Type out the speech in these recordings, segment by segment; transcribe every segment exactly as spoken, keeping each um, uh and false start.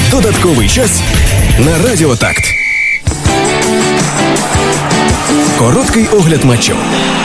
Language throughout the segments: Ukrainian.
Додатковий час на Радіо Такт. Короткий огляд матчів.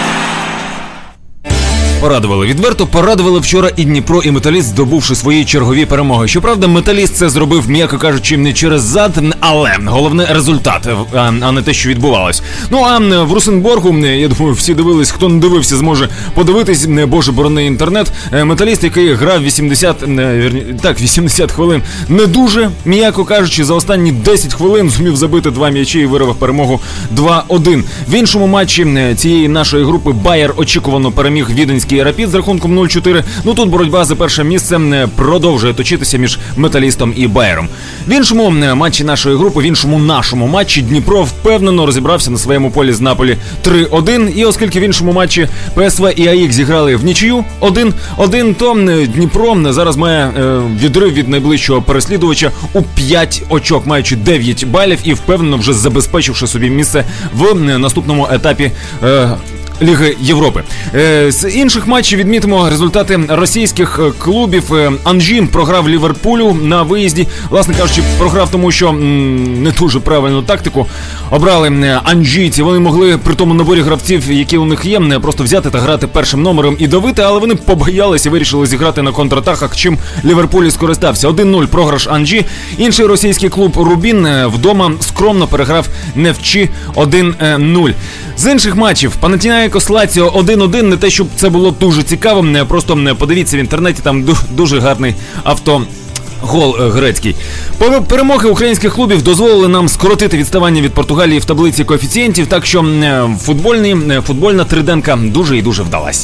Порадували відверто, порадували вчора і Дніпро, і Металіст, здобувши свої чергові перемоги. Щоправда, Металіст це зробив, м'яко кажучи, не через зад, але головне результат, а не те, що відбувалось. Ну а в Русенборгу, я думаю, всі дивились, хто не дивився, зможе подивитись, боже борони інтернет. Металіст, який грав вісімдесят, так, вісімдесят хвилин, не дуже, м'яко кажучи, за останні десять хвилин зумів забити два м'ячі і вирвав перемогу два один. В іншому матчі цієї нашої групи Байер очікувано переміг Віденський Рапід з рахунком нуль чотири. Ну тут боротьба за перше місце продовжує точитися між Металістом і Байером. В іншому матчі нашої групи, в іншому нашому матчі Дніпро впевнено розібрався на своєму полі з Наполі три один. І оскільки в іншому матчі ПСВ і АІК зіграли в нічию один один, то Дніпро зараз має відрив від найближчого переслідувача у п'ять очок, маючи дев'ять балів і впевнено вже забезпечивши собі місце в наступному етапі Ліги Європи. Е, з інших матчів відмітимо результати російських клубів. Е, Анжі програв Ліверпулю на виїзді. Власне кажучи, програв тому, що м, не дуже правильну тактику обрали анжійці. Вони могли при тому наборі гравців, які у них є, не просто взяти та грати першим номером і давити, але вони побоялися і вирішили зіграти на контратаках, чим Ліверпуль скористався. один нуль програш Анжі. Інший російський клуб Рубін вдома скромно переграв Невчі один нуль. З інших матчів Панатінаїкос Лаціо один один, не те, щоб це було дуже цікаво, просто подивіться в інтернеті, там дуже гарний авто. Гол грецький. Перемоги українських клубів дозволили нам скоротити відставання від Португалії в таблиці коефіцієнтів, так що футбольний, футбольна триденка дуже і дуже вдалась.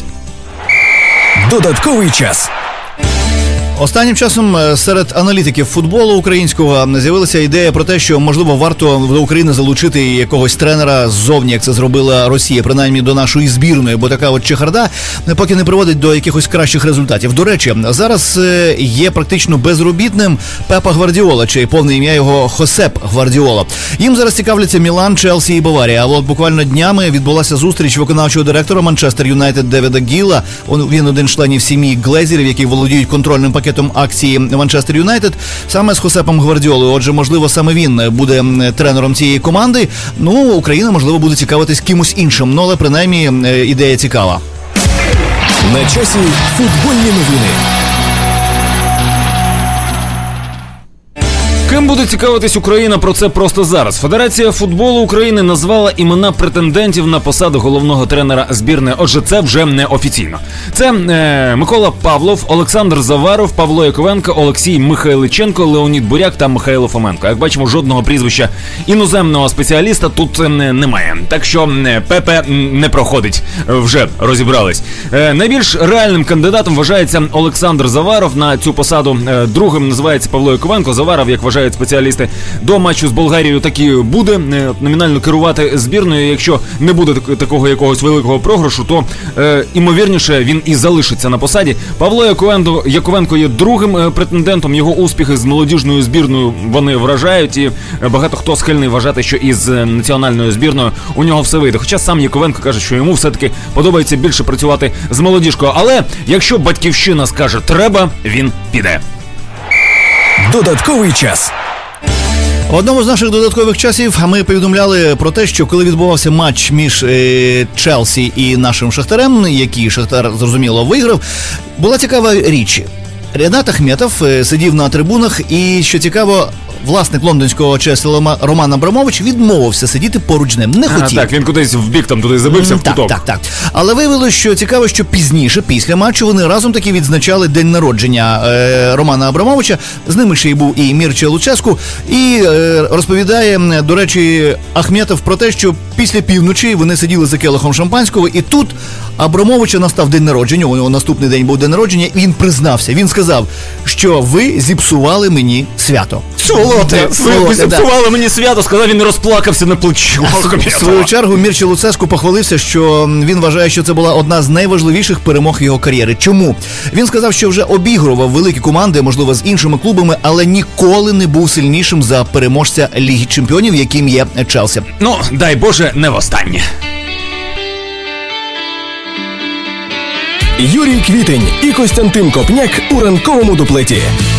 Додатковий час. Останнім часом серед аналітиків футболу українського з'явилася ідея про те, що, можливо, варто до України залучити якогось тренера ззовні, як це зробила Росія, принаймні до нашої збірної, бо така от чехарда поки не приводить до якихось кращих результатів. До речі, зараз є практично безробітним Пепа Гвардіола, чи повне ім'я його Хосеп Гвардіола. Їм зараз цікавляться Мілан, Челсі і Баварія. А от буквально днями відбулася зустріч виконавчого директора Манчестер Юнайтед Девіда Гілла. Він один з членів сім'ї Глезерів, які володіють контрольним пакетом акції Манчестер Юнайтед, саме з Хосепом Гвардіолою. Отже, можливо, саме він буде тренером цієї команди. Ну, Україна, можливо, буде цікавитись кимось іншим. Ну, але, принаймні, ідея цікава. На часі футбольні новини. Ким буде цікавитись Україна, про це просто зараз. Федерація футболу України назвала імена претендентів на посаду головного тренера збірної. Отже, це вже не офіційно. Це е, Микола Павлов, Олександр Заваров, Павло Яковенко, Олексій Михайличенко, Леонід Буряк та Михайло Фоменко. Як бачимо, жодного прізвища іноземного спеціаліста тут е, немає. Так що е, Пепе не проходить. Вже розібрались. Е, найбільш реальним кандидатом вважається Олександр Заваров на цю посаду. Е, другим називається Павло Яковенко. Заваров, як вважають спеціалісти, до матчу з Болгарією таки буде номінально керувати збірною. Якщо не буде такого якогось великого програшу, то е, імовірніше він і залишиться на посаді. Павло Яковенко, Яковенко є другим претендентом. Його успіхи з молодіжною збірною вони вражають, і багато хто схильний вважати, що із національною збірною у нього все вийде. Хоча сам Яковенко каже, що йому все-таки подобається більше працювати з молодіжкою. Але якщо батьківщина скаже «треба», він піде. Додатковий час. В одному з наших додаткових часів ми повідомляли про те, що коли відбувався матч між е, Челсі і нашим Шахтарем, який Шахтар, зрозуміло, виграв, була цікава річ. Ренат Ахметов е, сидів на трибунах і, що цікаво, власник лондонського Челсі Роман Абрамович відмовився сидіти поруч з ним. Не хотів. А, так, він кудись в бік там туди забився в куток. Так, так, так. Але виявилося, що цікаво, що пізніше, після матчу, вони разом таки відзначали день народження е, Романа Абрамовича. З ними ще й був і Мірча Луцеску. І е, розповідає, до речі, Ахметов про те, що після півночі вони сиділи за келихом шампанського, і тут Абрамовича настав день народження, у нього наступний день був день народження, і він признався. Він сказав, що ви зіпсували мені свято. Солоте, ви зіпсували да. мені свято, сказав, він розплакався на плечі. В свою чергу Мірча Луцеску похвалився, що він вважає, що це була одна з найважливіших перемог його кар'єри. Чому? Він сказав, що вже обігрував великі команди, можливо, з іншими клубами, але ніколи не був сильнішим за переможця Ліги Чемпіонів, яким є Челсі. Ну, дай Боже, не востаннє. Юрій Квітень і Костянтин Копняк у ранковому дуплеті.